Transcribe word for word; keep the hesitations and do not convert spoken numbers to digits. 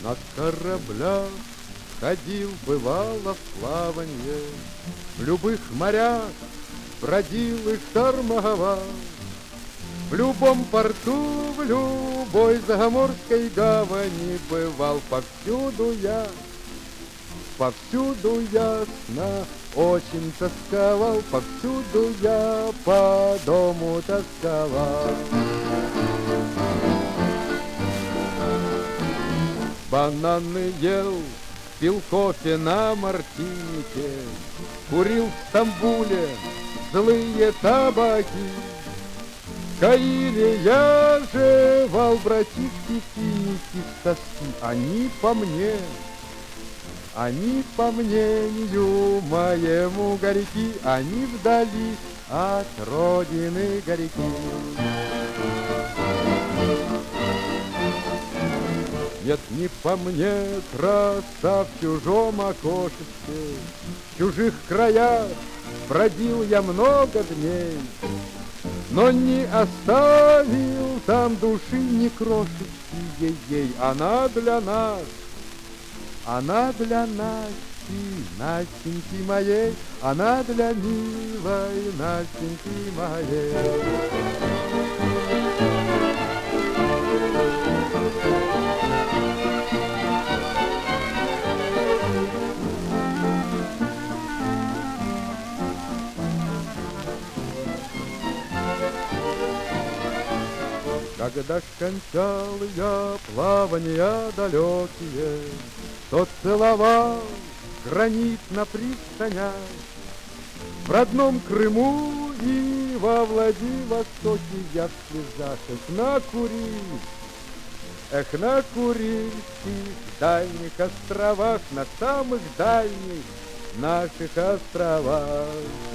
На кораблях ходил, бывало, в плаванье, в любых морях бродил и штормовал. В любом порту, в любой заморской гавани бывал. Повсюду я, повсюду ясно, очень тосковал, повсюду я по дому тосковал. Бананы ел, пил кофе на мартинике, курил в Стамбуле злые табаки. В Каире я жевал, братишки, финики с тоски. Они по мне, они по мнению моему горьки, они вдали от родины горьки. Нет, не по мне краса в чужом окошечке, в чужих краях бродил я много дней, но не оставил там души ни крошечки ей-ей. Она для нас, она для Насти, Настеньки моей, она для милой Настеньки моей. Когда ж кончал я плавания далекие, то целовал гранит на пристанях. В родном Крыму и во Владивостоке я в слезах. Эх, на Курильск, эх, на Курильских дальних островах, на самых дальних наших островах.